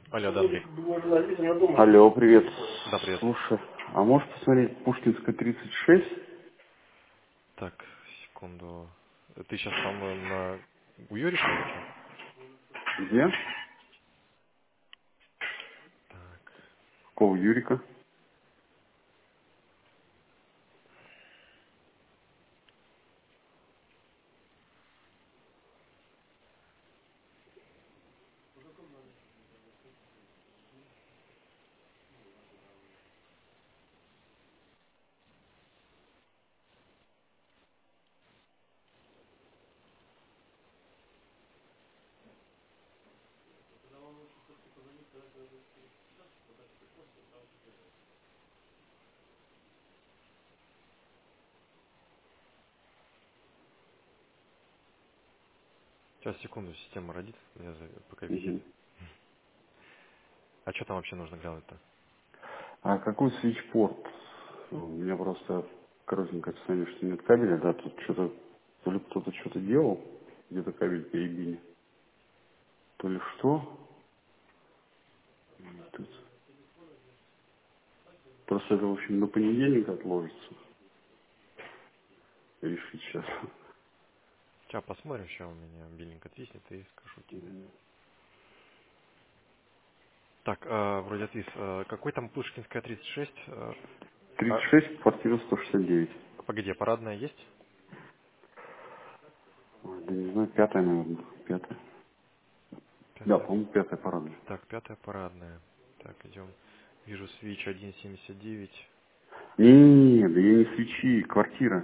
Алло, да, Андрей. Алло, привет. Да, привет. Слушай, а можешь посмотреть Пушкинская 36? Так, секунду. Ты сейчас там у Юрика или что? Где? Так, Какого Юрика? сейчас, секунду, система родит, пока висит. Мгм. А что там вообще нужно глянуть-то? А какой свитчпорт? У меня просто коротенькое описание, что нет кабеля, да, тут что-то, то ли кто-то что-то делал, где-то кабель перебили, то ли что. И тут просто это, в общем, на понедельник отложится. Решить сейчас. Сейчас посмотрим, сейчас у меня биллинг отвиснет и скажу тебе. Так, вроде отвис. Какой там Пушкинская 36? 36, квартира 169. Погоди, а парадная есть? Ой, да не знаю, пятая, наверное, пятая. Да, Пятая. по-моему, пятая парадная. Так, пятая парадная. Так, идем. Вижу свич 1,79. Не, да я не свечи, квартира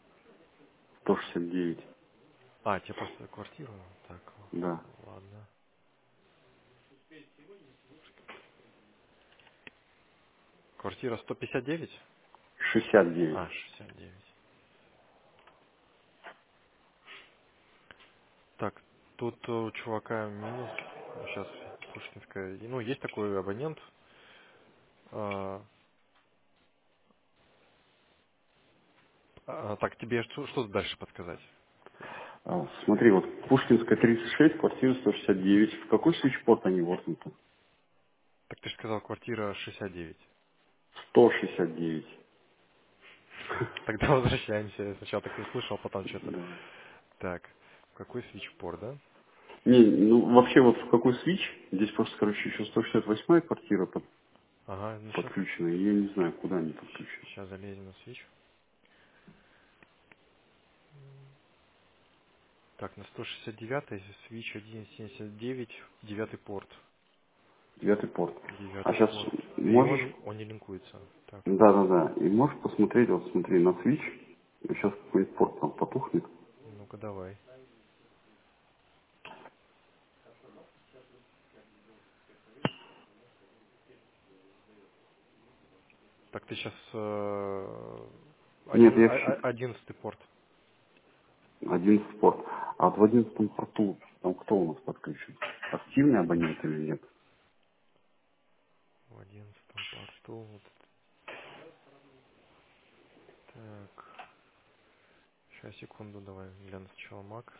169. А, тебе просто квартиру? Так, Да, ладно. Квартира 159? 69. А, 69. Так, тут у чувака минус. Сейчас Пушкинская. Ну, есть такой абонент. А, так, тебе что дальше подсказать? Смотри, вот Пушкинская 36, квартира 169. В какой свечпорт они воткнуты? Так ты же сказал квартира 69. 169. Тогда возвращаемся. Я сначала так и услышал, а потом что-то. Да. Так, какой свитчпорт, да? Не, ну вообще вот в какой свич? Здесь просто, короче, еще 168 квартира Ага, ну подключена, и я не знаю, куда они подключены. сейчас залезем на свич. Так, на 169 свич 1,79, девятый порт. Девятый порт. А Девятый сейчас порт. И можешь... он не линкуется. Так, Да-да-да. И можешь посмотреть, вот смотри, на свич. Сейчас какой-нибудь порт там потухнет. ну-ка давай. Так, ты сейчас Нет, один, я все... 11 порт. 11 порт. А вот в 11 порту там кто у нас подключен? Активный абонент или нет? В 11 порту. Вот. Так, сейчас, секунду, давай гляну сначала Mac.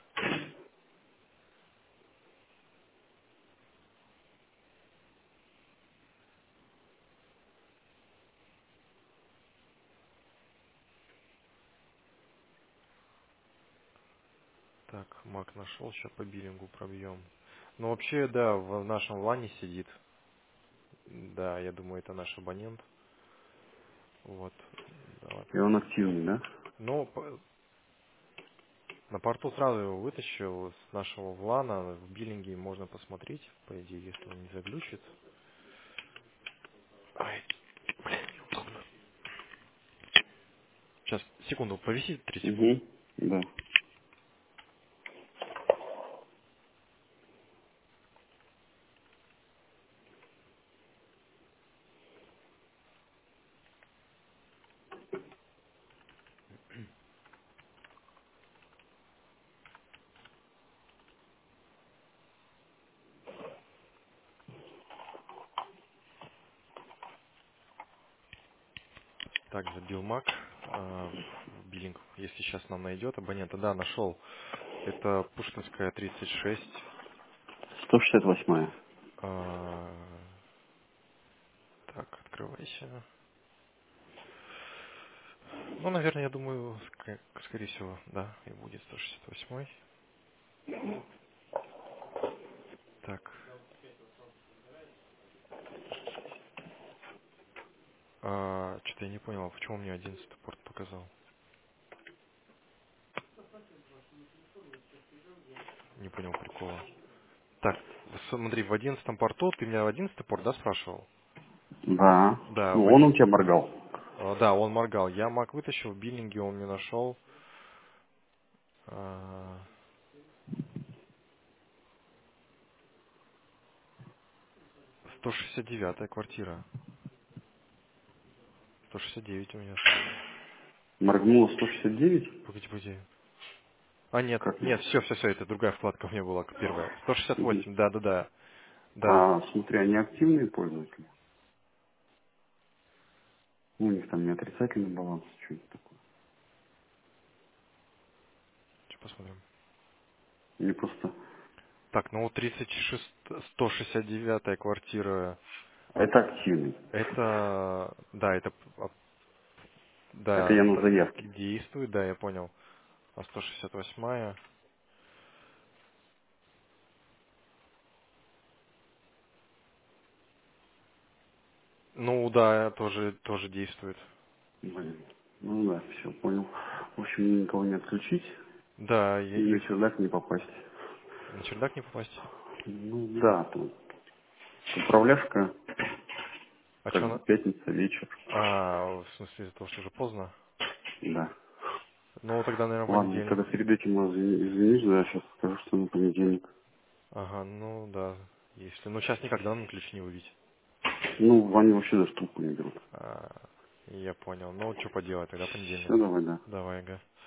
Так, Mac нашел, сейчас по биллингу пробьем. Ну, вообще, да, в нашем лане сидит. Да, я думаю, это наш абонент. Вот, давай. И он активный, да? Ну, на порту сразу его вытащил с нашего влана. В биллинге можно посмотреть, по идее, если он не заглючит. Ай, сейчас, секунду, повиси 3 секунды. Угу. Да. Так, забил Mac в биллинг, если сейчас нам найдет абонента. Да, нашел. Это Пушкинская 36. 168. записи. Ну, наверное, я думаю, скорее всего, да, и будет 168. Так, что-то я не понял, а почему мне 11 порт показал? Не понял прикола. Так, смотри, в 11 порту, ты меня в 11 порт, да, спрашивал? Да. Да, Ну, он у тебя моргал. Да, он моргал. Я Mac вытащил, в биллинге он мне нашел. 169-я квартира. 169 у меня сразу. Моргнуло 169? Погоди. А, нет, Как? нет, все, это другая вкладка у меня была, первая. Мгм. 168, да. Да, А, смотри, они активные пользователи. Ну, у них там не отрицательный баланс, что-нибудь такое. сейчас посмотрим. Или просто... Так, ну вот 169-я квартира, Это активный. это, Это да, я на заявке. действует, да, я понял. А 168-я, ну да, тоже действует. Блин. Ну да, все, понял. В общем, никого не отключить Да, и на чердак не попасть. на чердак не попасть. Ну да, там управляшка, А что как бы она? пятница, вечер. В смысле, из-за того, что уже поздно? Да. Ну, тогда, наверное, Ладно, понедельник. тогда перед этим извинись, да, сейчас скажу, что на понедельник. Ага, ну да, если. Ну, сейчас никогда на ключ не выбить. Ну, они вообще даже трубку не берут. Я понял. Ну, что поделать, тогда понедельник. Все, давай, да. Давай, ага.